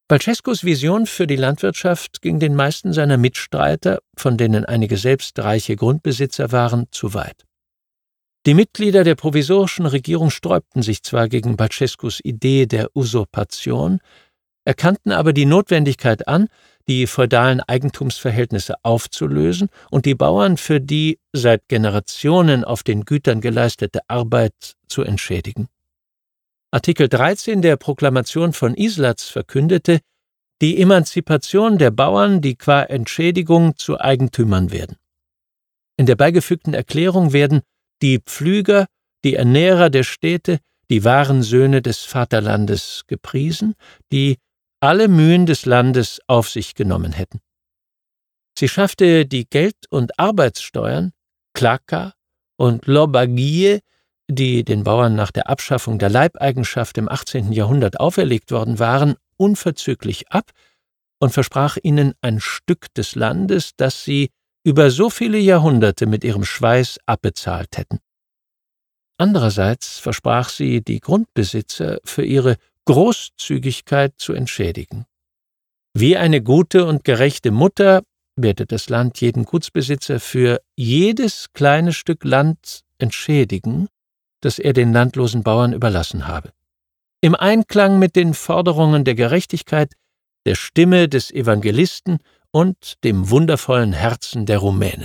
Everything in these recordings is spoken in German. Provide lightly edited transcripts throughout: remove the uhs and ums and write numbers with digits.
Bălcescus Vision für die Landwirtschaft ging den meisten seiner Mitstreiter, von denen einige selbst reiche Grundbesitzer waren, zu weit. Die Mitglieder der provisorischen Regierung sträubten sich zwar gegen Bălcescus' Idee der Usurpation, erkannten aber die Notwendigkeit an, die feudalen Eigentumsverhältnisse aufzulösen und die Bauern für die seit Generationen auf den Gütern geleistete Arbeit zu entschädigen. Artikel 13 der Proklamation von Islatz verkündete die Emanzipation der Bauern, die qua Entschädigung zu Eigentümern werden. In der beigefügten Erklärung werden die Pflüger, die Ernährer der Städte, die wahren Söhne des Vaterlandes gepriesen, die alle Mühen des Landes auf sich genommen hätten. Sie schaffte die Geld- und Arbeitssteuern, Klaka und Lobagie, die den Bauern nach der Abschaffung der Leibeigenschaft im 18. Jahrhundert auferlegt worden waren, unverzüglich ab und versprach ihnen ein Stück des Landes, das sie über so viele Jahrhunderte mit ihrem Schweiß abbezahlt hätten. Andererseits versprach sie, die Grundbesitzer für ihre Großzügigkeit zu entschädigen. Wie eine gute und gerechte Mutter werde das Land jeden Gutsbesitzer für jedes kleine Stück Land entschädigen, das er den landlosen Bauern überlassen habe. Im Einklang mit den Forderungen der Gerechtigkeit, der Stimme des Evangelisten und dem wundervollen Herzen der Rumänen.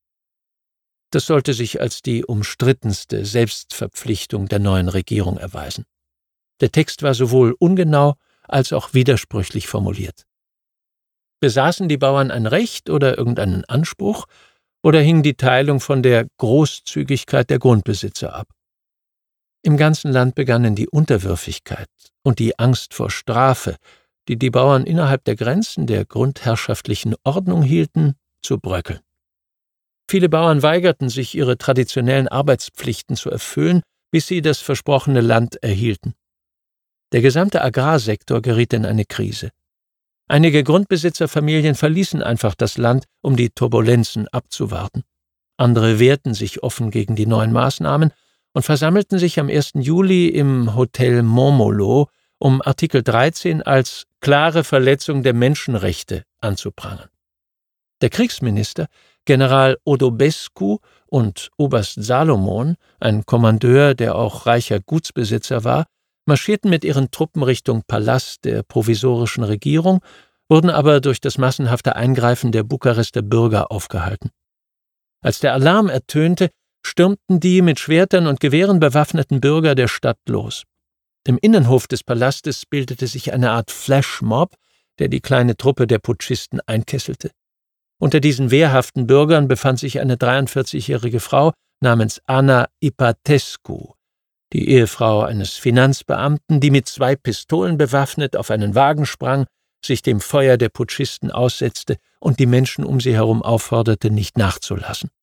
Das sollte sich als die umstrittenste Selbstverpflichtung der neuen Regierung erweisen. Der Text war sowohl ungenau als auch widersprüchlich formuliert. Besaßen die Bauern ein Recht oder irgendeinen Anspruch, oder hing die Teilung von der Großzügigkeit der Grundbesitzer ab? Im ganzen Land begannen die Unterwürfigkeit und die Angst vor Strafe, die die Bauern innerhalb der Grenzen der grundherrschaftlichen Ordnung hielten, zu bröckeln. Viele Bauern weigerten sich, ihre traditionellen Arbeitspflichten zu erfüllen, bis sie das versprochene Land erhielten. Der gesamte Agrarsektor geriet in eine Krise. Einige Grundbesitzerfamilien verließen einfach das Land, um die Turbulenzen abzuwarten. Andere wehrten sich offen gegen die neuen Maßnahmen und versammelten sich am 1. Juli im Hotel Momolo, um Artikel 13 als klare Verletzung der Menschenrechte anzuprangern. Der Kriegsminister, General Odobescu und Oberst Salomon, ein Kommandeur, der auch reicher Gutsbesitzer war, marschierten mit ihren Truppen Richtung Palast der provisorischen Regierung, wurden aber durch das massenhafte Eingreifen der Bukarester Bürger aufgehalten. Als der Alarm ertönte, stürmten die mit Schwertern und Gewehren bewaffneten Bürger der Stadt los. Im Innenhof des Palastes bildete sich eine Art Flashmob, der die kleine Truppe der Putschisten einkesselte. Unter diesen wehrhaften Bürgern befand sich eine 43-jährige Frau namens Anna Ipatescu, die Ehefrau eines Finanzbeamten, die mit 2 Pistolen bewaffnet auf einen Wagen sprang, sich dem Feuer der Putschisten aussetzte und die Menschen um sie herum aufforderte, nicht nachzulassen.